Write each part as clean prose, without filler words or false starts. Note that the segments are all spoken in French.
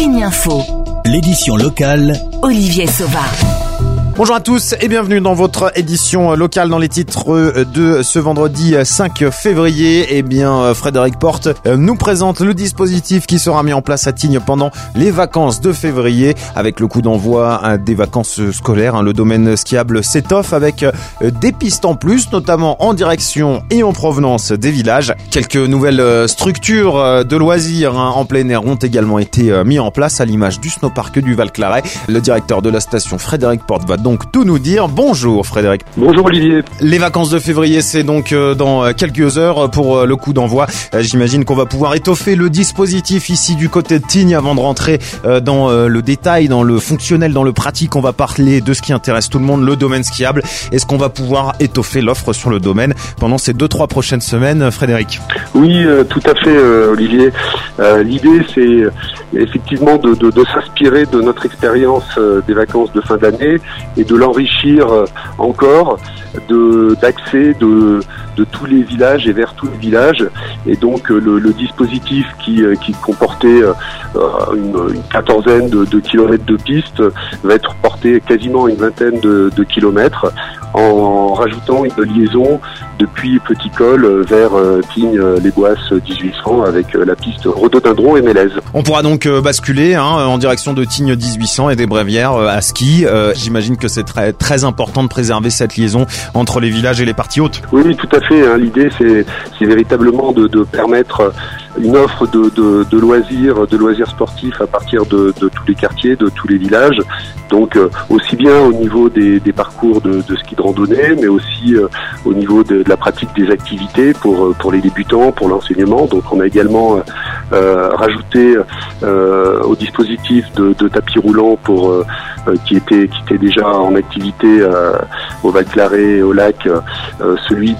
Tignes Info. L'édition locale. Olivier Sauva. Bonjour à tous et bienvenue dans votre édition locale. Dans les titres de ce vendredi 5 février, Frédéric Porte nous présente le dispositif qui sera mis en place à Tignes pendant les vacances de février avec le coup d'envoi des vacances scolaires. Le domaine skiable s'étoffe avec des pistes en plus, notamment en direction et en provenance des villages. Quelques nouvelles structures de loisirs en plein air ont également été mis en place à l'image du snowpark du Val-Claret. Le directeur de la station, Frédéric Porte, va donc tout nous dire. Bonjour Frédéric. Bonjour Olivier. Les vacances de février, c'est donc dans quelques heures pour le coup d'envoi. J'imagine qu'on va pouvoir étoffer le dispositif ici du côté de Tignes avant de rentrer dans le détail, dans le fonctionnel, dans le pratique. On va parler de ce qui intéresse tout le monde, le domaine skiable. Est-ce qu'on va pouvoir étoffer l'offre sur le domaine pendant ces 2-3 prochaines semaines, Frédéric? Oui, tout à fait Olivier. L'idée c'est effectivement de s'inspirer de notre expérience des vacances de fin d'année et de l'enrichir encore d'accès de tous les villages et vers tous les villages. Et donc le dispositif qui comportait une quatorzaine de kilomètres de pistes va être porté quasiment une vingtaine de kilomètres en rajoutant une liaison depuis Petit Col vers Tignes-les-Boisses 1800 avec la piste Rhododendron et Mélèze. On pourra donc basculer en direction de Tignes 1800 et des Brévières à ski. J'imagine que c'est très très important de préserver cette liaison entre les villages et les parties hautes. Oui, tout à fait. L'idée c'est véritablement de permettre une offre de loisirs sportifs à partir de tous les quartiers, de tous les villages. Donc aussi bien au niveau des parcours de ski de randonnée, mais aussi au niveau de la pratique des activités pour les débutants, pour l'enseignement. Donc on a également rajouté au dispositif de tapis roulant qui était déjà en activité au Val-Claret et au lac, celui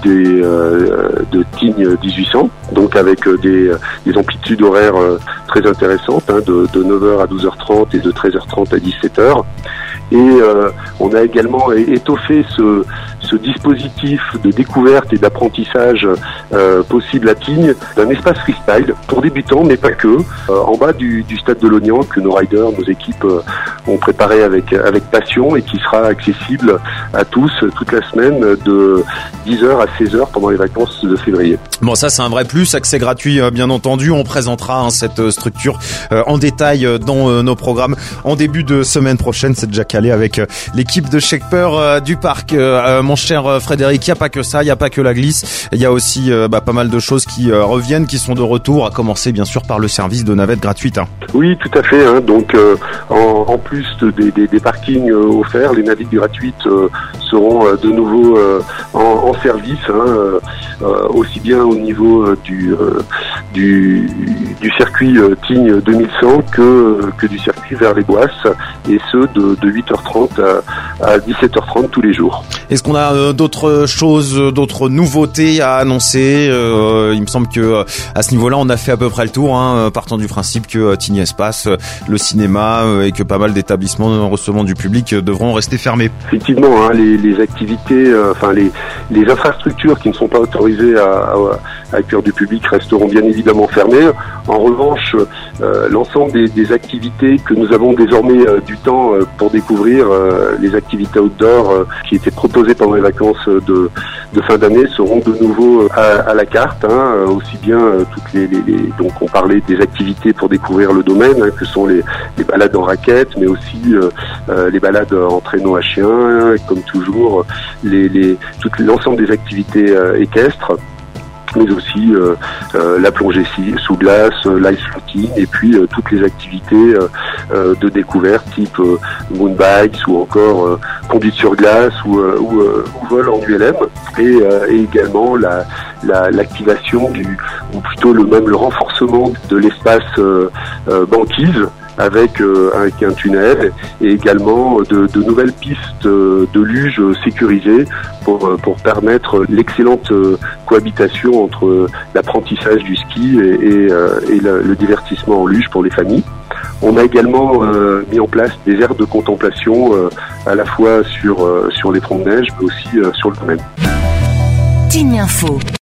de Tignes 1800, donc avec des amplitudes horaires très intéressantes, de 9h à 12h30 et de 13h30 à 17h. Et on a également étoffé ce dispositif de découverte et d'apprentissage possible à Tignes d'un espace freestyle pour débutants, mais pas que, en bas du stade de l'Oignan que nos riders, nos équipes ont préparé avec passion et qui sera accessible à tous toute la semaine de 10h à 16h pendant les vacances de février. Bon, ça c'est un vrai plus, accès gratuit bien entendu. On présentera cette structure en détail dans nos programmes en début de semaine prochaine. C'est déjà calé avec l'équipe de Shaper du parc. Mon cher Frédéric, il n'y a pas que ça, il n'y a pas que la glisse, il y a aussi pas mal de choses qui reviennent, qui sont de retour, à commencer bien sûr par le service de navette gratuite. Oui, tout à fait. Donc en plus des parkings offerts, les navettes gratuites seront de nouveau en service, aussi bien au niveau du circuit Tignes 2100 que du circuit vers les Boisses, et ce de 8h30 à 17h30 tous les jours. Est-ce qu'on a d'autres choses, d'autres nouveautés à annoncer? Il me semble que à ce niveau-là, on a fait à peu près le tour, partant du principe que Tignes Espace, le cinéma et que pas mal d'établissements recevant du public devront rester fermés. Effectivement, les activités, les infrastructures qui ne sont pas autorisées à accueillir du public resteront bien évidemment fermées. En revanche, l'ensemble des activités que nous avons désormais du temps pour découvrir, les activités outdoor qui étaient proposées pendant les vacances de fin d'année seront de nouveau à la carte, aussi bien donc on parlait des activités pour découvrir le domaine, que sont les balades en raquettes, mais aussi les balades en traîneau à chien, comme toujours l'ensemble des activités équestres, mais aussi la plongée sous glace, l'ice floating, et puis toutes les activités de découverte type moonbikes ou encore conduite sur glace ou vol en ULM, et également l'activation ou plutôt le renforcement de l'espace banquise avec un tunnel, et également de nouvelles pistes de luge sécurisées pour permettre l'excellente cohabitation entre l'apprentissage du ski et le divertissement en luge pour les familles. On a également mis en place des aires de contemplation à la fois sur les fronts de neige, mais aussi sur le domaine. Tignes Info.